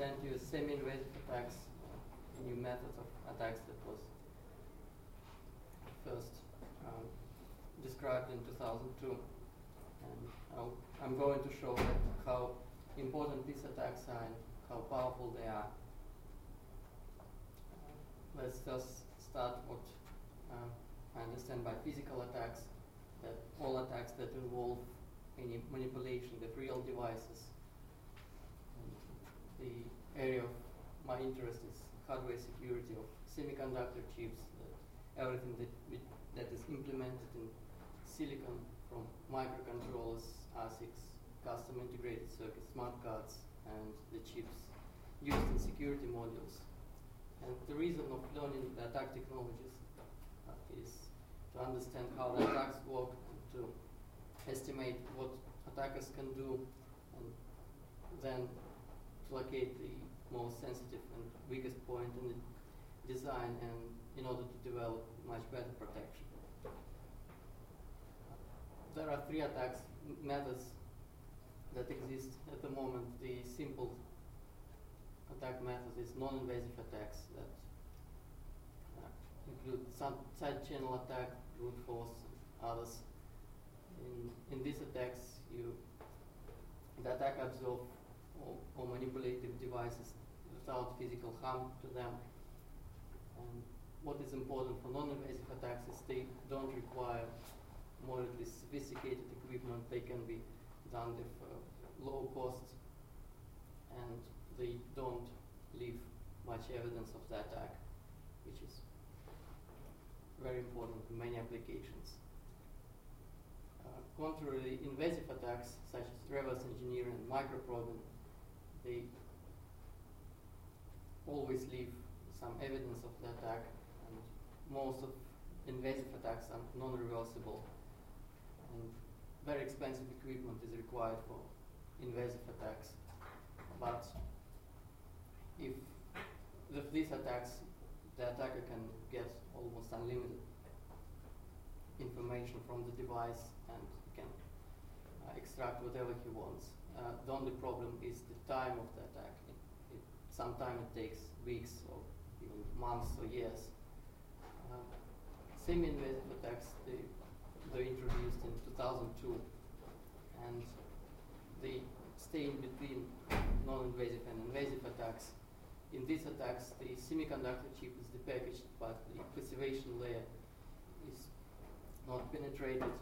present you semi-invasive attacks, a new method of attacks that was first described in 2002. And I'm going to show that how important these attacks are and how powerful they are. Let's just start what I understand by physical attacks, that all attacks that involve any manipulation with real devices. And the area of my interest is hardware security of semiconductor chips, everything that is implemented in silicon, from microcontrollers, ASICs, custom integrated circuits, smart cards, and the chips used in security modules. And the reason of learning the attack technologies is to understand how the attacks work, and to estimate what attackers can do, and then to locate the most sensitive and weakest point in the design, and in order to develop much better protection. There are three attacks methods that exist at the moment. The simple attack method is non-invasive attacks that include some side channel attack, brute force, and others. In these attacks, the attacker absorbs or manipulative devices without physical harm to them. And what is important for non-invasive attacks is they don't require moderately sophisticated equipment. They can be done with low cost, and they don't leave much evidence of the attack, which is very important in many applications. Contrarily, invasive attacks such as reverse engineering and microprobing, they always leave some evidence of the attack, and most of invasive attacks are non-reversible, and very expensive equipment is required for invasive attacks. But if with these attacks, the attacker can get almost unlimited information from the device and can extract whatever he wants. The only problem is the time of the attack. Sometimes it takes weeks or even months or years. Semi-invasive attacks, they're introduced in 2002, and they stay in between non-invasive and invasive attacks. In these attacks, the semiconductor chip is depackaged, but the preservation layer is not penetrated.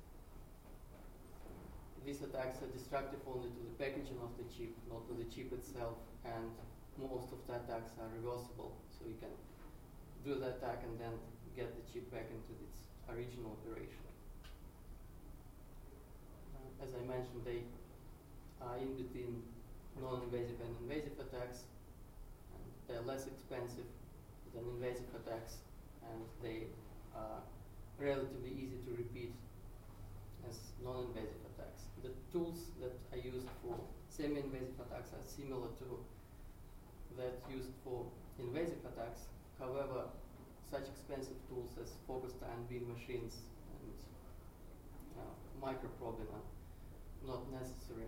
These attacks are destructive only to the packaging of the chip, not to the chip itself, and most of the attacks are reversible, so you can do the attack and then get the chip back into its original operation. As I mentioned, they are in between non-invasive and invasive attacks, and they're less expensive than invasive attacks, and they are relatively easy to repeat as non-invasive attacks. The tools that are used for semi-invasive attacks are similar to that used for invasive attacks. However, such expensive tools as focused ion beam machines and microprobing are not necessary.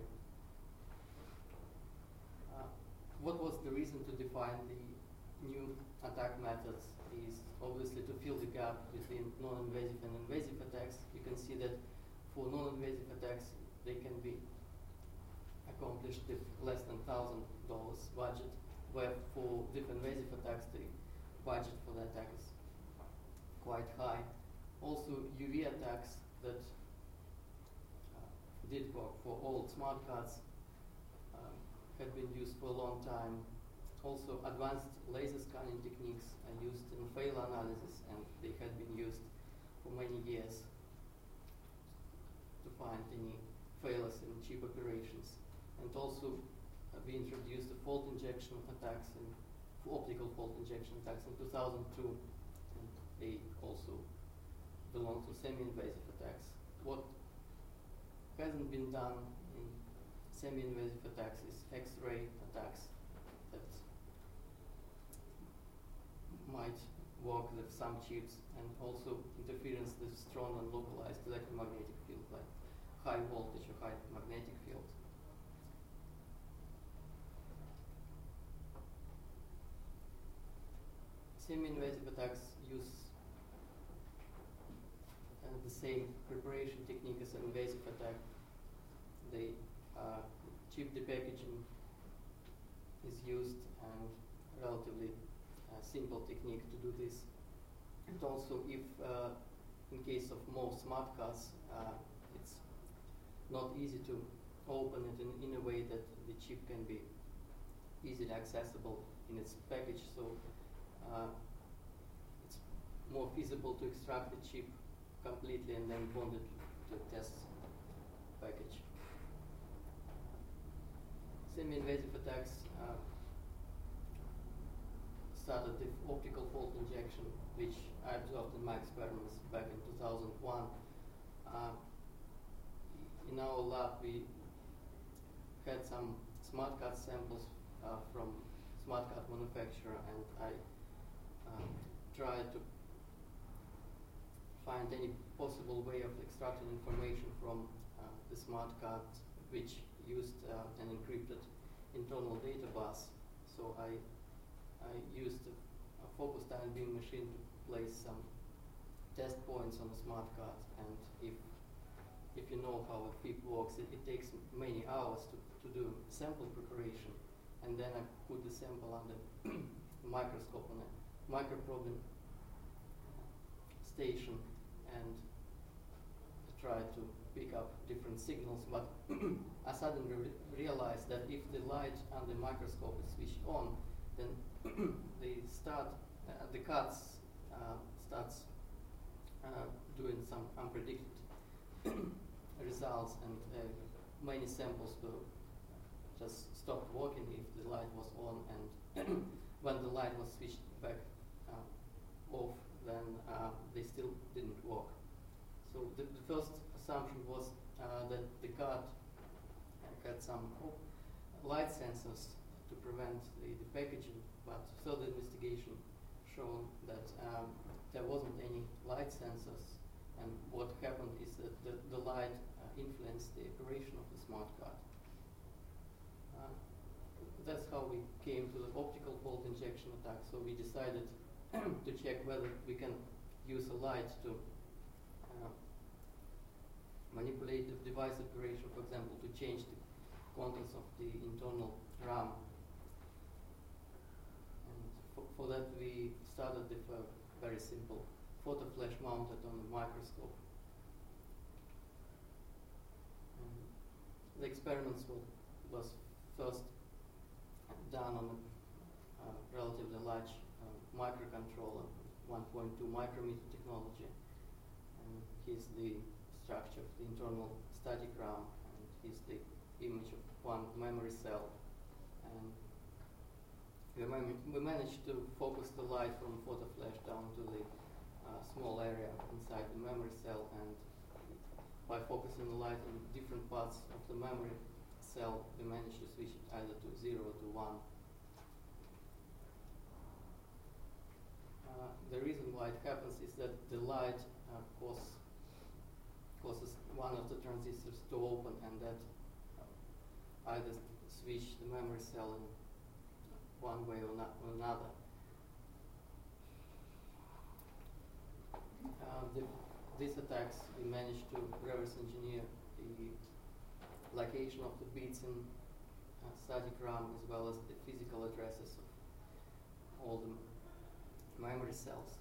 What was the reason to define the new attack methods is obviously to fill the gap between non-invasive and invasive attacks. You can see that for non-invasive attacks, they can be accomplished with less than $1,000 budget, where for different invasive attacks, the budget for the attack is quite high. Also, UV attacks that did work for old smart cards had been used for a long time. Also, advanced laser scanning techniques are used in fail analysis, and they had been used for many years to find any failures in chip operations. And also, we introduced the fault injection attacks and optical fault injection attacks in 2002, and they also belong to semi-invasive attacks. What hasn't been done in semi-invasive attacks is X-ray attacks that might work with some chips, and also interference with strong and localized electromagnetic field, like high voltage or high magnetic field. Semi-invasive attacks use the same preparation technique as an invasive attack. The chip depackaging is used, and relatively simple technique to do this. And also, if in case of more smart cards, it's not easy to open it in a way that the chip can be easily accessible in its package. So it's more feasible to extract the chip completely and then bond it to a test package. Semi-invasive attacks started with optical fault injection, which I observed in my experiments back in 2001. In our lab, we had some smart card samples from smart card manufacturer, and I tried to find any possible way of extracting information from the smart card, which used an encrypted internal data bus. So I used a focused ion beam machine to place some test points on the smart card, and if you know how a FIP works, it takes many hours to do sample preparation, and then I put the sample under microscope on a microprobing station and try to pick up different signals. But I suddenly realized that if the light under the microscope is switched on, then the cards starts doing some unpredicted results, and many samples will just stop working if the light was on, and when the light was switched back off, then they still didn't work. So the first assumption was that the card had some light sensors to prevent the packaging, but further investigation showed that there wasn't any light sensors, and what happened is that the light influenced the operation of the smart card. That's how we came to the optical fault injection attack. So we decided to check whether we can use a light to manipulate the device operation, for example, to change the contents of the internal RAM. And for that we started with a very simple photo flash mounted on the microscope. And the experiments was first done on a relatively large microcontroller, 1.2 micrometer technology. And here's the structure of the internal static RAM, and here's the image of one memory cell. And we managed to focus the light from photo flash down to the small area inside the memory cell, and by focusing the light on different parts of the memory cell, we managed to switch it either to 0 or to 1. The reason why it happens is that the light causes one of the transistors to open, and that either switch the memory cell in one way or another. These attacks, we managed to reverse engineer the location of the bits in static RAM, as well as the physical addresses of all the memory cells.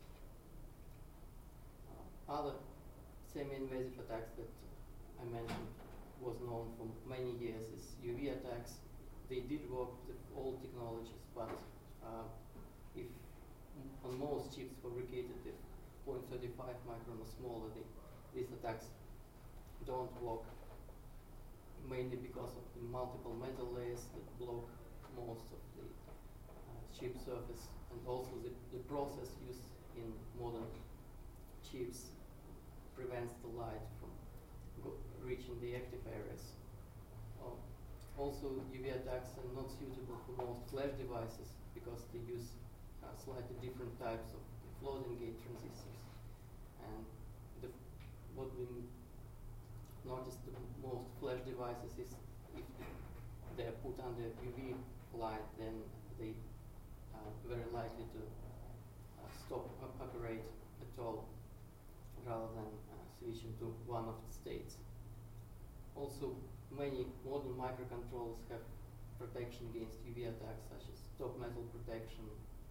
Other semi-invasive attacks that I mentioned was known for many years is UV attacks. They did work with all technologies, but if on most chips fabricated with 0.35 micron or smaller, these attacks don't work, mainly because of the multiple metal layers that block most of the chip surface, and also the process used in modern chips prevents the light from reaching the active areas. Also, UV attacks are not suitable for most flash devices because they use slightly different types of floating gate transistors. And what we noticed the most flash devices is if they are put under UV light, then they are very likely to stop operate at all, rather than switching to one of the states. Also, many modern microcontrollers have protection against UV attacks, such as top metal protection.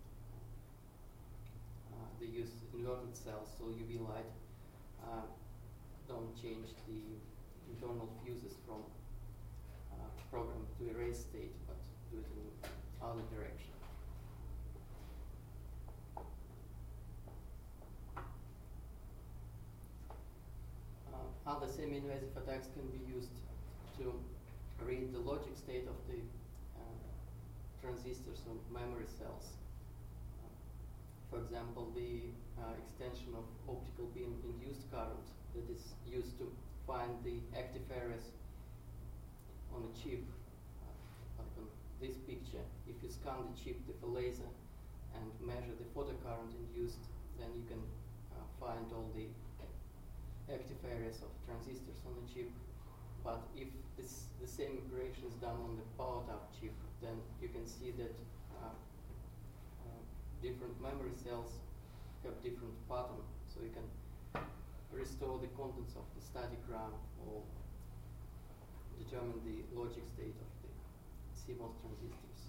They use inverted cells, so UV light don't change the internal fuses from program to erase state, but do it in other direction. Other semi-invasive attacks can be used to read the logic state of the transistors or memory cells. For example, the extension of optical beam induced current that is used to find the active areas on a chip, like on this picture. If you scan the chip with a laser and measure the photocurrent induced, then you can find all the active areas of transistors on the chip. But if the same operation is done on the power tap chip, then you can see that different memory cells have different pattern, so you can restore the contents of the static RAM or determine the logic state of the CMOS transistors.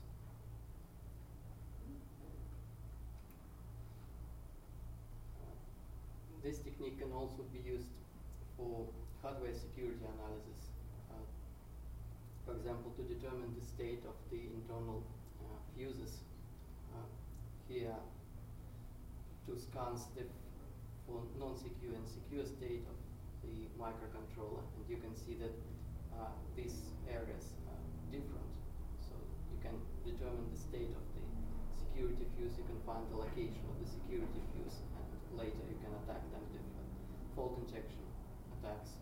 This technique can also be used for hardware security analysis. For example, to determine the state of the internal fuses. Here, two scans for non-secure and secure state of the microcontroller, and you can see that these areas are different. So you can determine the state of the security fuse, you can find the location of the security fuse, and later you can attack them with fault injection attacks.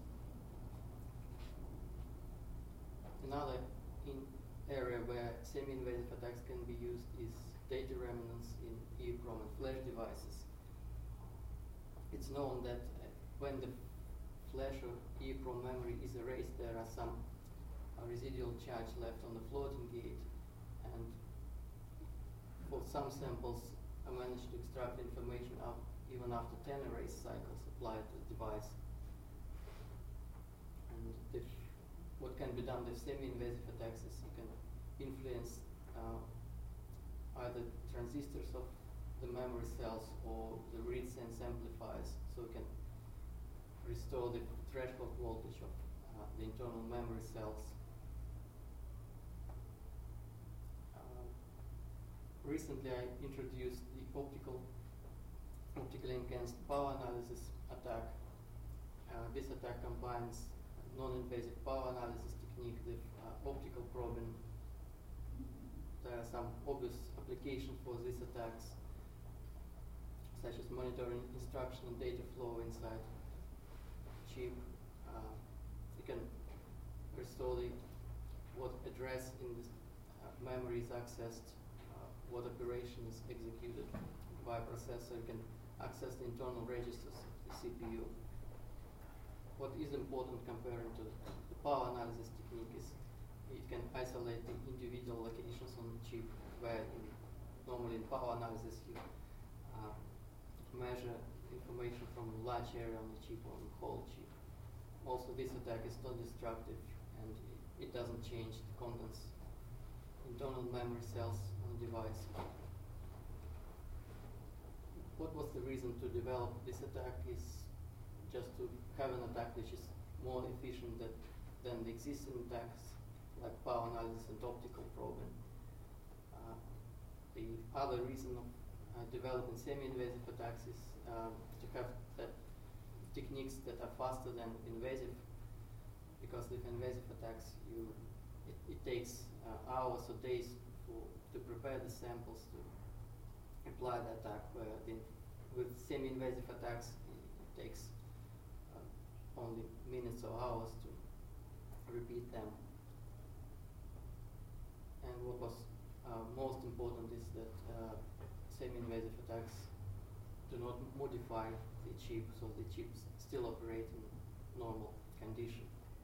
Another area where semi-invasive attacks can be used is data remnants in EEPROM and flash devices. It's known that when the flash or EEPROM memory is erased, there are some residual charge left on the floating gate, and for some samples I managed to extract information even after 10 erase cycles applied to the device. And what can be done with semi-invasive attacks is you can influence either transistors of the memory cells or the read sense amplifiers, so you can restore the threshold voltage of the internal memory cells. Recently I introduced the optically enhanced power analysis attack. This attack combines non-invasive power analysis technique with optical probing. There are some obvious applications for these attacks, such as monitoring instruction and data flow inside chip. You can restore what address in this memory is accessed, what operation is executed by a processor. You can access the internal registers of the CPU. What is important comparing to the power analysis technique is it can isolate the individual locations on the chip, where normally in power analysis you measure information from a large area on the chip or on the whole chip. Also, this attack is not destructive, and it doesn't change the contents, internal memory cells on the device. What was the reason to develop this attack is just to have an attack which is more efficient than the existing attacks, like power analysis and optical probing. The other reason of developing semi-invasive attacks is to have techniques that are faster than invasive, because with invasive attacks it takes hours or days to prepare the samples to apply the attack, where with semi-invasive attacks it takes only minutes or hours to repeat them. And what was most important is that semi-invasive attacks do not modify the chip, so the chips still operate in normal condition.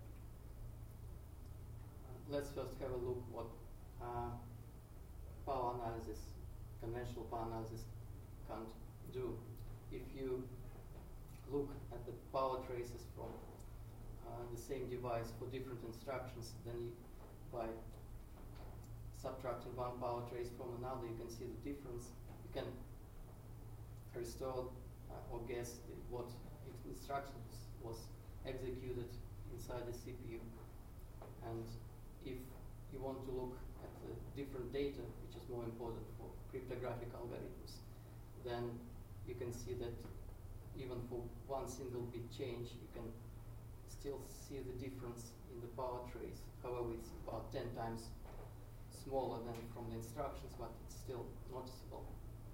Let's first have a look what power analysis, conventional power analysis can't do. If you look at the power traces from the same device for different instructions, then by subtracting one power trace from another, you can see the difference. You can restore or guess what instructions was executed inside the CPU. And if you want to look at the different data, which is more important for cryptographic algorithms, then you can see that even for one single bit change, you can still see the difference in the power trace. However, it's about 10 times smaller than from the instructions, but it's still noticeable.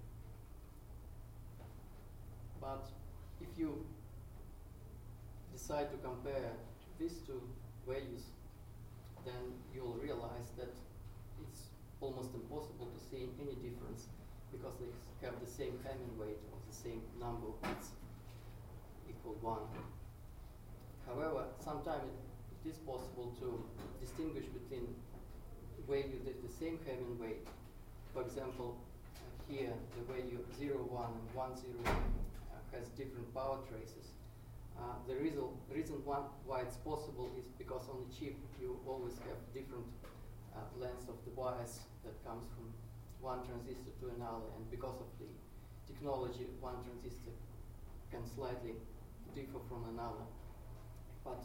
But if you decide to compare these two values, then you'll realize that it's almost impossible to see any difference because they have the same Hamming weight of the same number of bits equal 1. However, sometimes it is possible to distinguish between values with the same Hamming weight. For example, here the value 0, 1 and 1, 0 has different power traces. The reason why it's possible is because on the chip you always have different lengths of the wires that comes from one transistor to another, and because of the technology, one transistor can slightly differ from another. But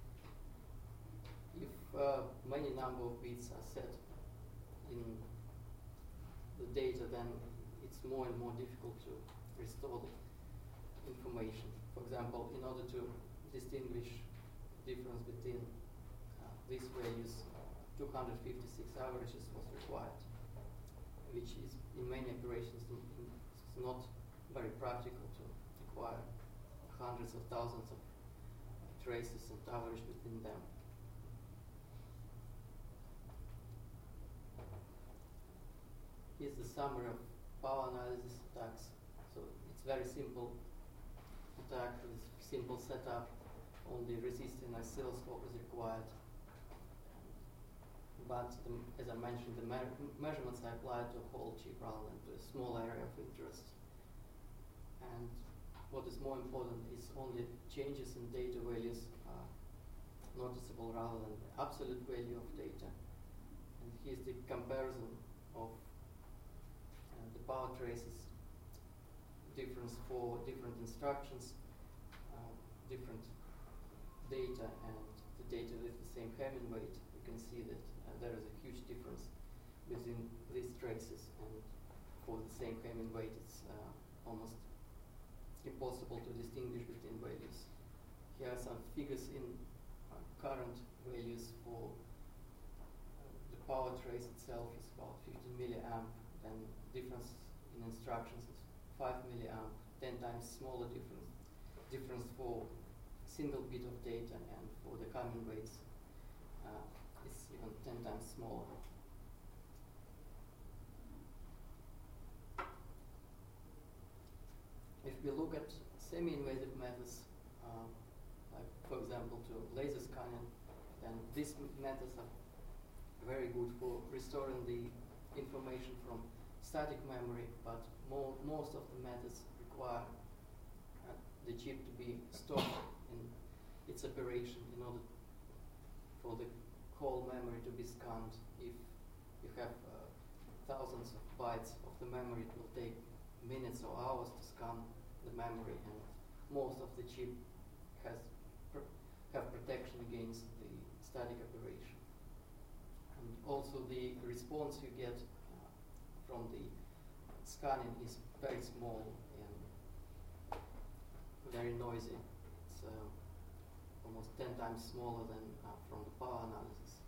if many number of bits are set in the data, then it's more and more difficult to restore the information. For example, in order to distinguish difference between these values, 256 averages was required, which is in many operations it's not very practical to acquire hundreds of thousands of traces and average within them. Here's the summary of power analysis attacks. So it's very simple attack with simple setup. Only resisting oscilloscope is required. But as I mentioned, the measurements are applied to a whole chip rather than to a small area of interest. And what is more important is only changes in data values are noticeable rather than the absolute value of data. And here's the comparison of the power traces difference for different instructions, different data, and the data with the same Hamming weight. You can see that there is a huge difference within these traces, and for the same Hamming weight it's almost impossible to distinguish between values. Here are some figures in current values for the power trace itself is about 15 milliamp, then difference in instructions is 5 milliamp, 10 times smaller difference for single bit of data, and for the Hamming weights it's even 10 times smaller. If we look at semi-invasive methods, like for example to laser scanning, then these methods are very good for restoring the information from static memory, but most of the methods require the chip to be stopped in its operation in order for the whole memory to be scanned. If you have thousands of bytes of the memory, it will take minutes or hours to scan the memory, and most of the chip have protection against the static operation. And also the response you get from the scanning is very small and very noisy. It's almost 10 times smaller than from the power analysis.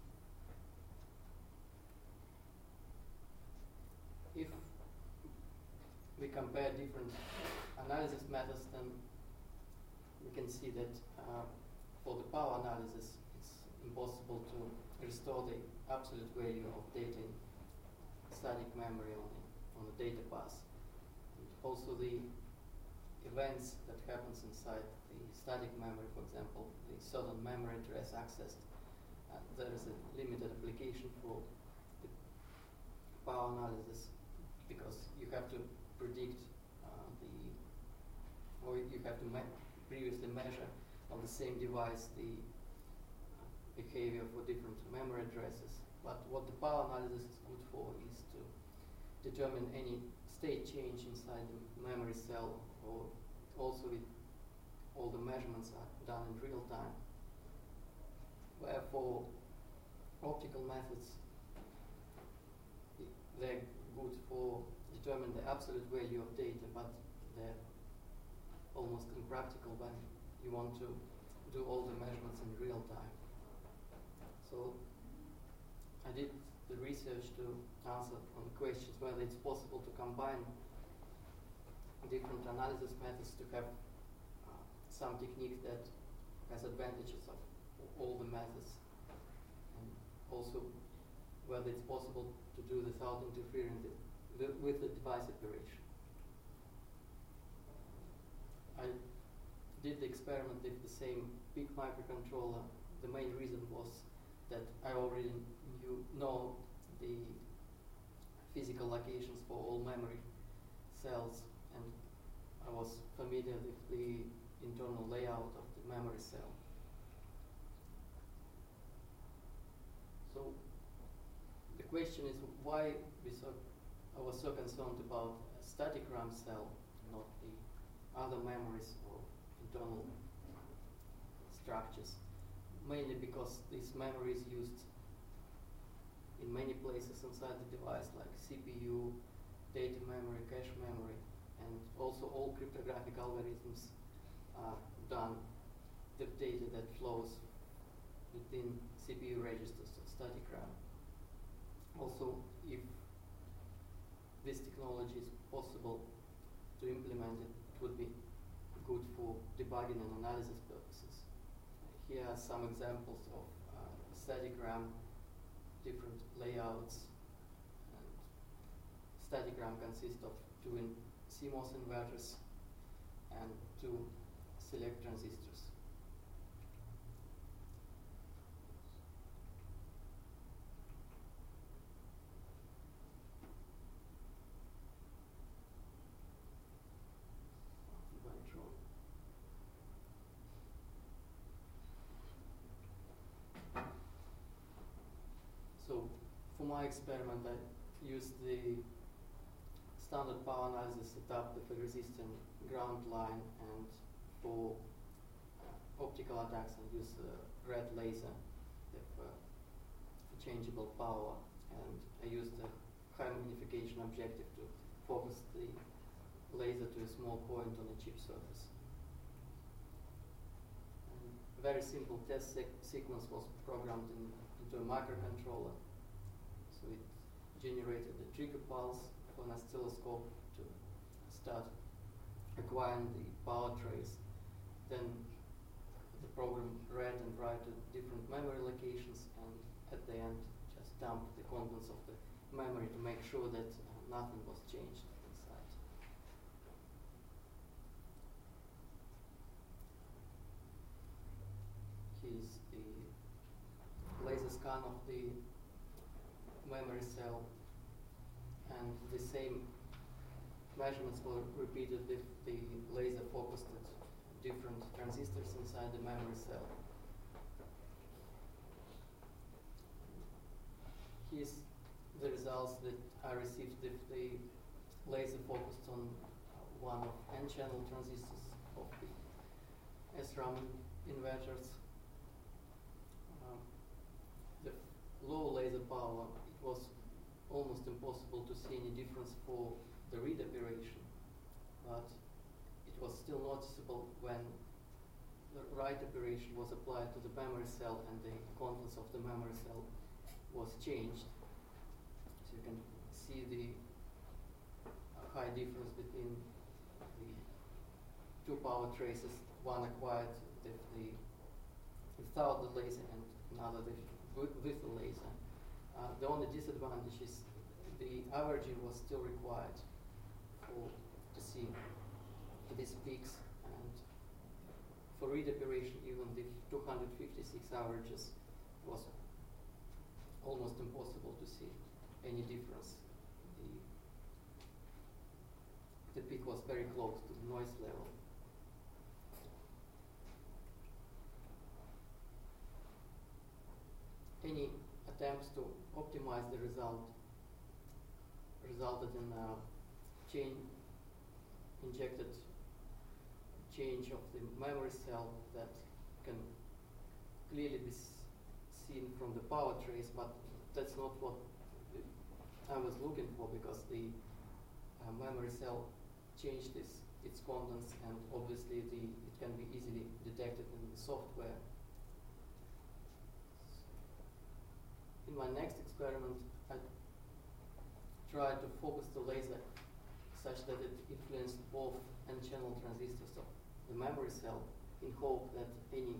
If we compare different analysis methods, then we can see that for the power analysis, it's impossible to restore the absolute value of data in static memory on the data bus. And also the events that happens inside the static memory, for example, the certain memory address accessed, there is a limited application for the power analysis because you have to predict the or you have to previously measure on the same device the behavior for different memory addresses. But what the power analysis is good for is to determine any state change inside the memory cell, or also all the measurements are done in real time. Where for optical methods, they're good for determining the absolute value of data, but they're almost impractical when you want to do all the measurements in real time. So I did the research to answer on the questions whether it's possible to combine different analysis methods to have some technique that has advantages of all the methods, and also whether it's possible to do without interfering with the device operation. I did the experiment with the same PIC microcontroller. The main reason was that I already know the physical locations for all memory cells, and I was familiar with the internal layout of the memory cell. So the question is why I was so concerned about a static RAM cell, not the other memories or internal structures. Mainly because this memory is used in many places inside the device, like CPU, data memory, cache memory, and also all cryptographic algorithms are done with data that flows within CPU registers of static RAM. Also, if this technology is possible to implement it, it would be good for debugging and analysis purposes. Here are some examples of static RAM, different layouts. And static RAM consists of 2 CMOS inverters and 2 select transistors. So for my experiment, I used the standard power analysis setup with a resistant ground line, and for optical attacks I use a red laser with changeable power, and I used a high magnification objective to focus the laser to a small point on a chip surface. And a very simple test sequence was programmed into a microcontroller. So it generated the trigger pulse for an oscilloscope to start acquiring the power trace. Then the program read and wrote to different memory locations, and at the end just dumped the contents of the memory to make sure that nothing was changed inside. Here's the laser scan of the memory cell, and the same measurements were repeated with the laser focused at different transistors inside the memory cell. Here's the results that I received with the laser focused on one of N-channel transistors of the SRAM inverters. The low laser power, it was almost impossible to see any difference for the read operation, but it was still noticeable when the write operation was applied to the memory cell and the contents of the memory cell was changed. So you can see the high difference between the 2 power traces, one acquired without the laser and another with the laser. The only disadvantage is the averaging was still required to see these peaks, and for read operation even the 256 averages was almost impossible to see any difference. The peak was very close to the noise level. attempts to optimize the result resulted in a injected change of the memory cell that can clearly be seen from the power trace, but that's not what I was looking for, because the memory cell changed its contents, and obviously it can be easily detected in the software. In my next experiment, I tried to focus the laser such that it influenced both N-channel transistors of the memory cell, in hope that any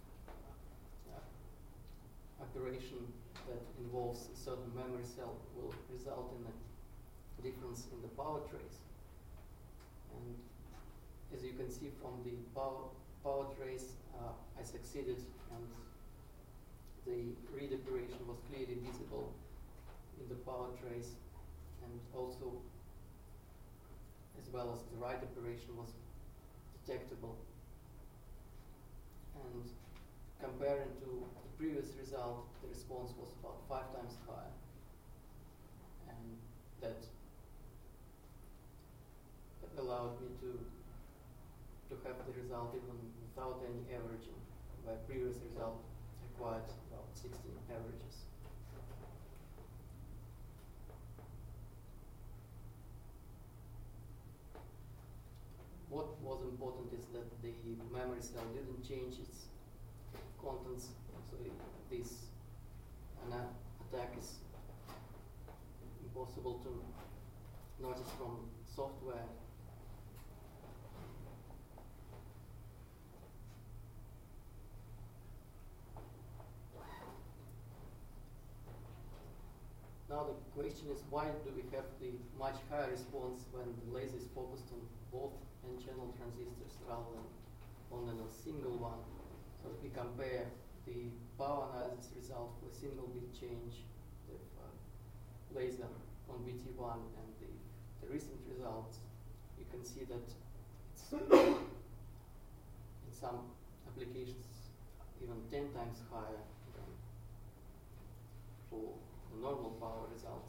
operation that involves a certain memory cell will result in a difference in the power trace. And as you can see from the power trace, I succeeded, and the read operation was clearly visible in the power trace, and also as well as the write operation was detectable. And comparing to the previous result, the response was about 5 times higher, and that allowed me to have the result even without any averaging, where previous result required about 16 averages. What was important is that the memory cell didn't change its contents, so this attack is impossible to notice from software. Now the question is, why do we have the much higher response when the laser is focused on both N-channel transistors rather than only on a single one? So if we compare the power analysis result for a single bit change of laser on BT1 and the recent results, you can see that it's in some applications even 10 times higher than for the normal power results.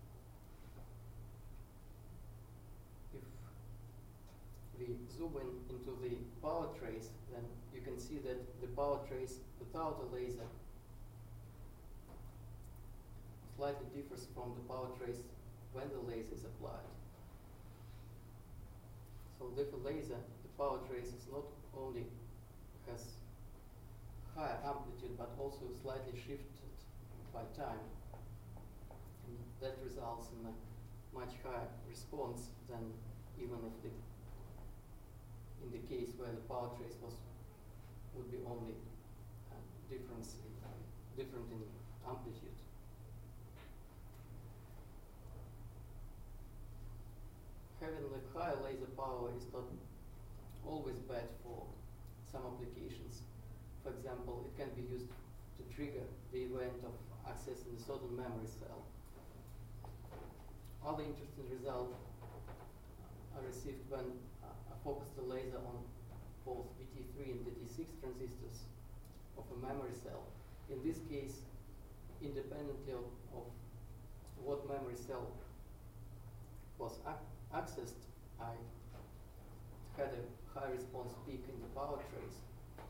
If we zoom into the power trace, then you can see that the power trace without a laser slightly differs from the power trace when the laser is applied. So with a laser, the power trace is not only has higher amplitude, but also slightly shifted by time. And that results in a much higher response than even if in the case where the power trace would be only different in amplitude. Having the higher laser power is not always bad for some applications. For example, it can be used to trigger the event of accessing a certain memory cell. Other interesting results are received when I focus the laser on both BT3 and BT6 transistors of a memory cell. In this case, independently of what memory cell was accessed, I had a high response peak in the power trace,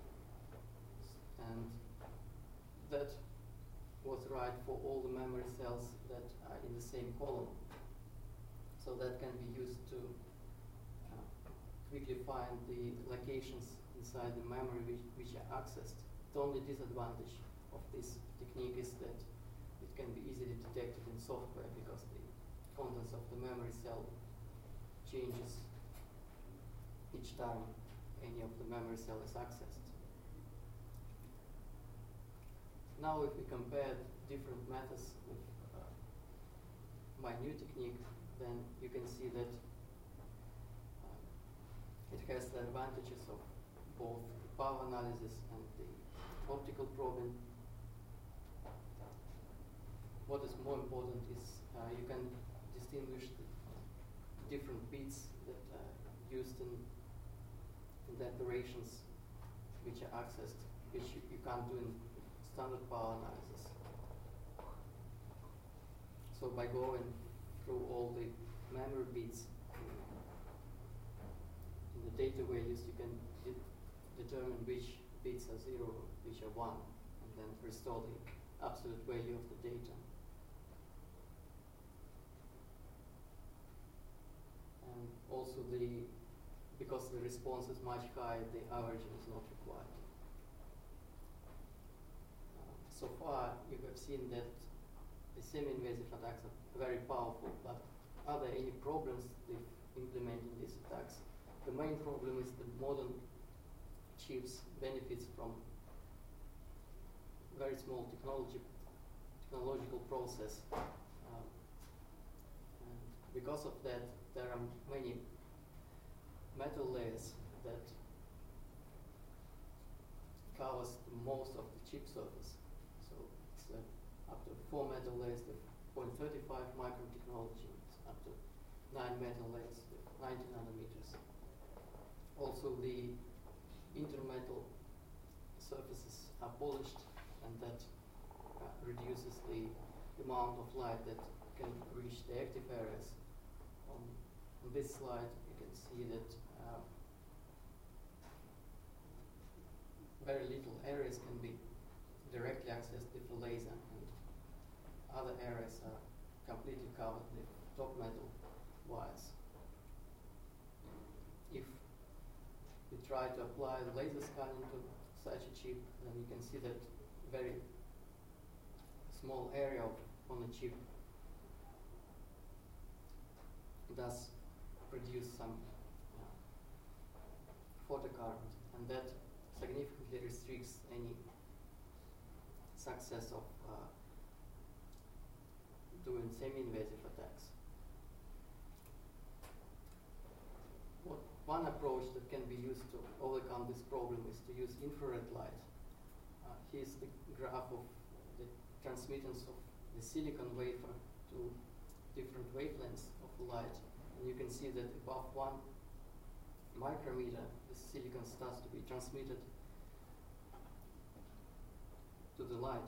and that was right for all the memory cells that are in the same column. So that can be used to quickly find the locations inside the memory which are accessed. The only disadvantage of this technique is that it can be easily detected in software because the contents of the memory cell changes each time any of the memory cell is accessed. Now if we compare different methods with my new technique, then you can see that it has the advantages of both the power analysis and the optical probing. What is more important is you can distinguish the different bits that are used in the operations which are accessed, which you can't do in standard power analysis. So by going through all the memory bits in the data values, you can determine which bits are 0, which are 1, and then restore the absolute value of the data. And also because the response is much higher, the averaging is not required. So far, you have seen that the semi-invasive attacks are very powerful, but are there any problems with implementing these attacks? The main problem is that modern chips benefits from very small technological process. And because of that, there are many metal layers that covers most of the chip surface. So it's up to 4 metal layers with 0.35 micron technology, it's up to 9 metal layers with 90 nanometers. Also, the intermetal surfaces are polished, and that reduces the amount of light that can reach the active areas. On this slide, you can see that very little areas can be directly accessed with the laser, and other areas are completely covered with top metal wires. If we try to apply laser scanning to such a chip, then you can see that very small area on the chip does produce some photocurrent, and that significantly restricts any success of doing semi-invasive attacks. One approach that can be used to overcome this problem is to use infrared light. Here's the graph of the transmittance of the silicon wafer to different wavelengths of light, and you can see that above 1 micrometer, the silicon starts to be transmitted to the light.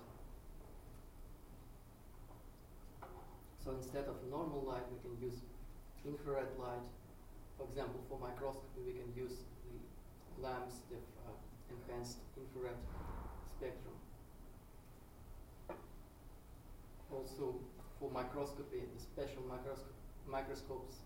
So instead of normal light, we can use infrared light. For example, for microscopy, we can use the lamps with enhanced infrared spectrum. Also, for microscopy, the special microscopes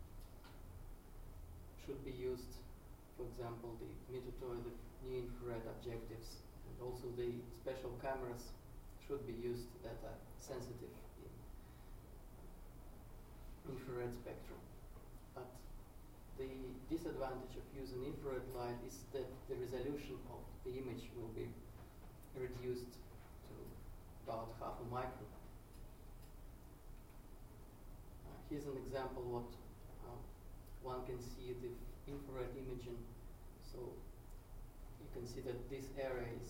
should be used. For example, the Mitutoyo, the near infrared objectives, and also the special cameras should be used that are sensitive in infrared spectrum. But the disadvantage of using infrared light is that the resolution of the image will be reduced to about half a micron. Here's an example what one can see the infrared imaging. So you can see that this area is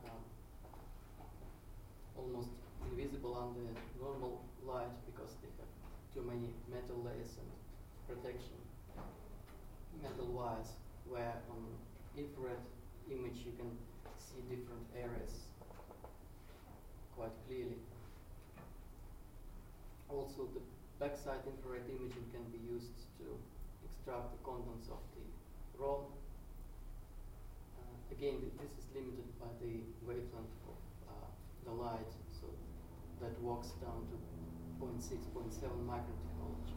almost invisible under normal light because they have too many metal layers and protection metal wires, where on infrared image you can see different areas quite clearly. Also, the backside infrared imaging can be used to extract the contents of the ROM. Again, this is limited by the wavelength of the light, so that works down to 0.6, 0.7 micron technology.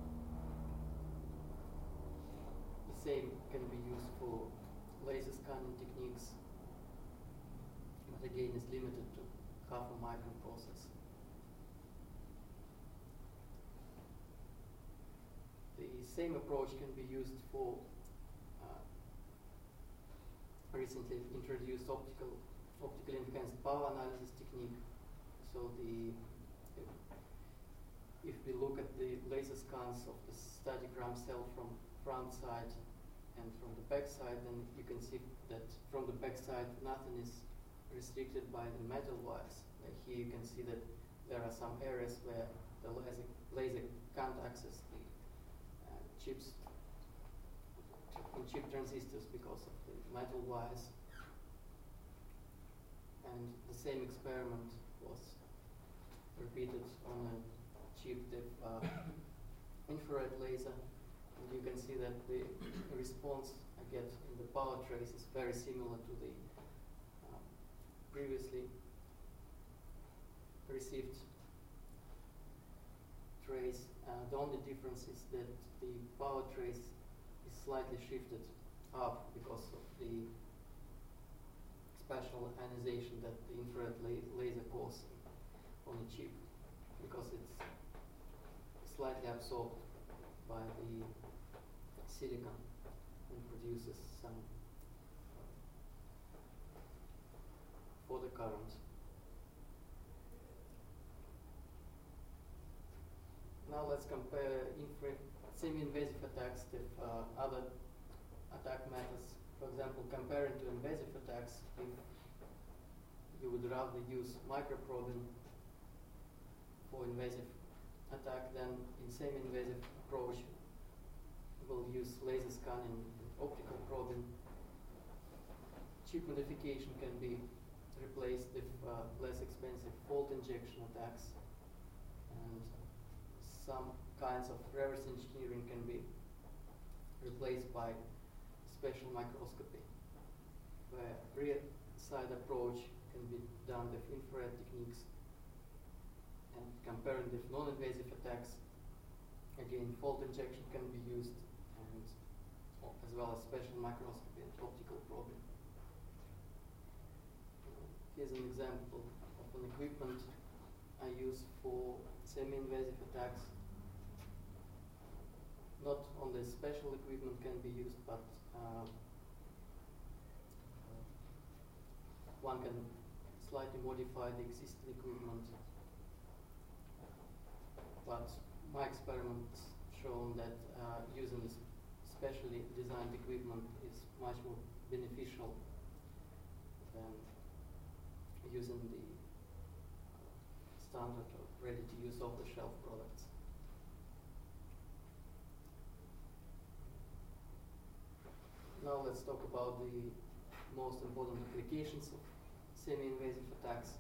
The same can be used for laser scanning techniques, but again is limited to half a micron process. The same approach can be used for recently introduced optically enhanced power analysis technique. So if we look at the laser scans of the static RAM cell from front side and from the back side, then you can see that from the back side nothing is restricted by the metal wires. Like here you can see that there are some areas where the laser can't access the chips and chip transistors because of the metal wires. And the same experiment was repeated on a chip the infrared laser, and you can see that the response I get in the power trace is very similar to the previously received trace. The only difference is that the power trace is slightly shifted up because of the spatial ionization that the infrared laser causes on the chip, because it's slightly absorbed by the silicon and produces some photocurrent. Now let's compare semi-invasive attacks with other attack methods. For example, comparing to invasive attacks, if you would rather use microprobing for invasive attack, then in semi-invasive approach we'll use laser scanning and optical probing. Chip modification can be replaced with less expensive fault injection attacks, and some kinds of reverse engineering can be replaced by spatial microscopy, where rear side approach can be done with infrared techniques, and comparing with non-invasive attacks, again fault injection can be used, and as well as spatial microscopy and optical probing. Here's an example of an equipment I use for semi-invasive attacks. Not only special equipment can be used, but one can slightly modify the existing equipment. But my experiments shown that using this specially designed equipment is much more beneficial than using the standard or ready-to-use off-the-shelf products. Now let's talk about the most important applications of semi-invasive attacks.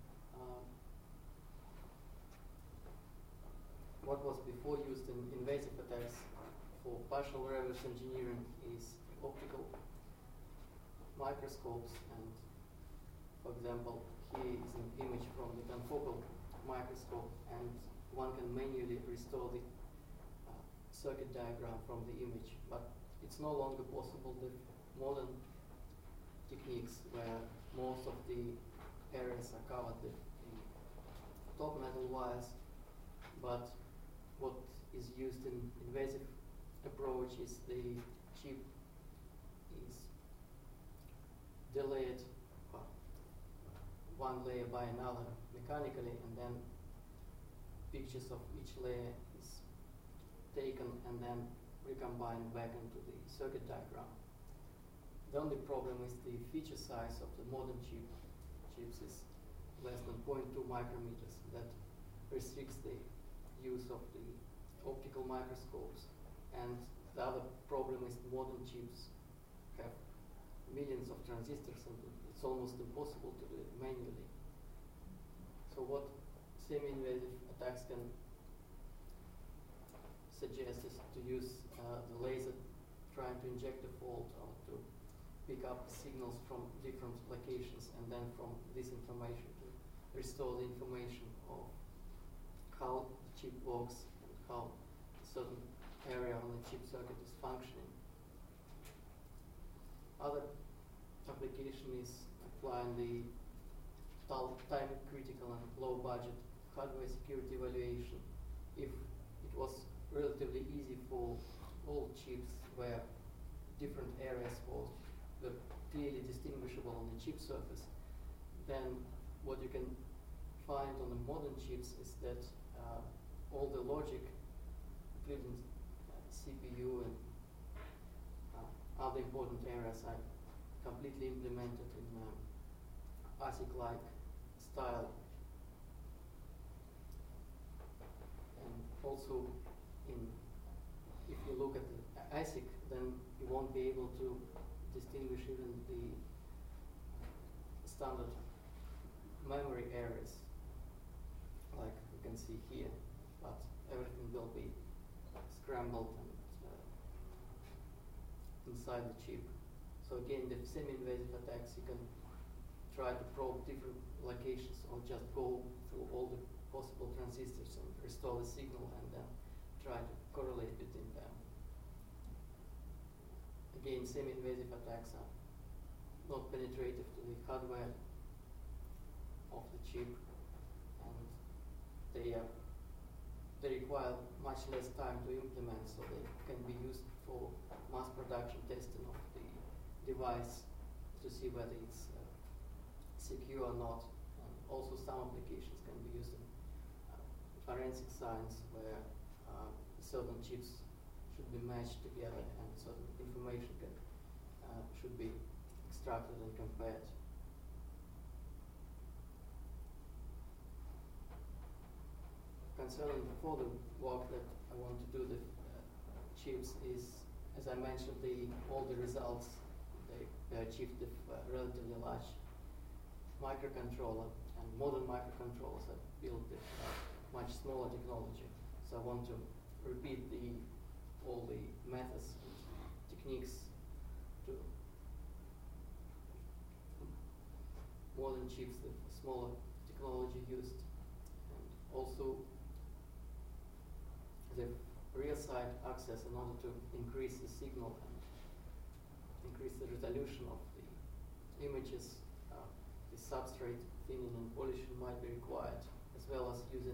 What was before used in invasive attacks for partial reverse engineering is optical microscopes, and for example, here is an image from the confocal microscope, and one can manually restore the circuit diagram from the image. But it's no longer possible with modern techniques where most of the areas are covered with the top metal wires. But what is used in invasive approach is the chip is delayed one layer by another mechanically, and then pictures of each layer is taken and then recombined back into the circuit diagram. The only problem is the feature size of the modern chips is less than 0.2 micrometers. That restricts the use of the optical microscopes. And the other problem is modern chips have millions of transistors, and it's almost impossible to do it manually. So what semi-invasive attacks can suggest is to use the laser trying to inject a fault or to pick up signals from different locations, and then from this information to restore the information of how the chip works and how a certain area on the chip circuit is functioning. Other application is applying the time critical and low budget hardware security evaluation. If it was relatively easy for all chips where different areas were clearly distinguishable on the chip surface, then what you can find on the modern chips is that all the logic, including CPU and other important areas, are completely implemented in ASIC-like style. And also, if you look at the ASIC, then you won't be able to distinguish even the standard memory areas, like you can see here. But scrambled and inside the chip. So again, the semi-invasive attacks, you can try to probe different locations or just go through all the possible transistors and restore the signal and then try to correlate between them. Again, semi-invasive attacks are not penetrative to the hardware of the chip, and they require much less time to implement, so they can be used for mass production testing of the device to see whether it's secure or not. And also some applications can be used in forensic science, where certain chips should be matched together and certain information should be extracted and compared. Concerning the further work that I want to do with chips is, as I mentioned, all the results they achieved with relatively large microcontroller, and modern microcontrollers are built with much smaller technology. So I want to repeat all the methods and techniques to modern chips with smaller technology used, and also the real side access in order to increase the signal and increase the resolution of the images. The substrate thinning and polishing might be required, as well as using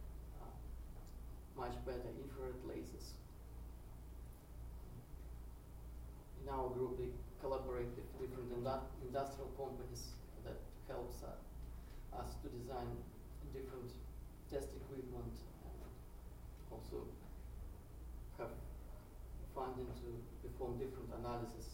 much better infrared lasers. In our group, we collaborate with different industrial companies that helps us to design different test equipment and also have funding to perform different analysis.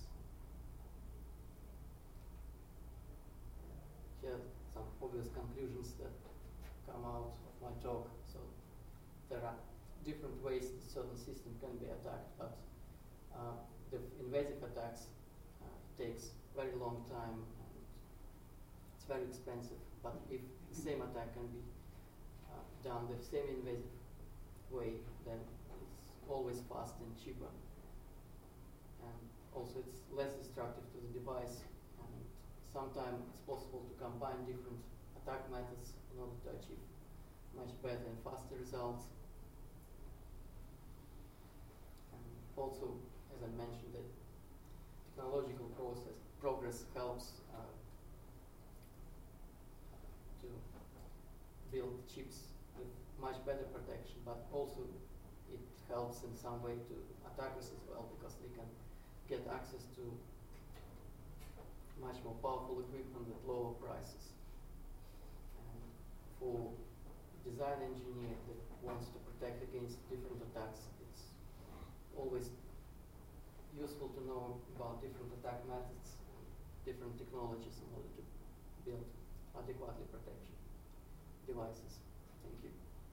Here are some obvious conclusions that come out of my talk. So there are different ways the certain system can be attacked, but the invasive attacks takes very long time and it's very expensive. But if the same attack can be done the semi-invasive way, then it's always fast and cheaper. And also it's less destructive to the device, and sometimes it's possible to combine different attack methods in order to achieve much better and faster results. And also, as I mentioned, the technological progress helps to build chips with much better protection, but also it helps in some way to attackers as well, because they can get access to much more powerful equipment at lower prices. And for a design engineer that wants to protect against different attacks, it's always useful to know about different attack methods and different technologies in order to build adequately protection devices.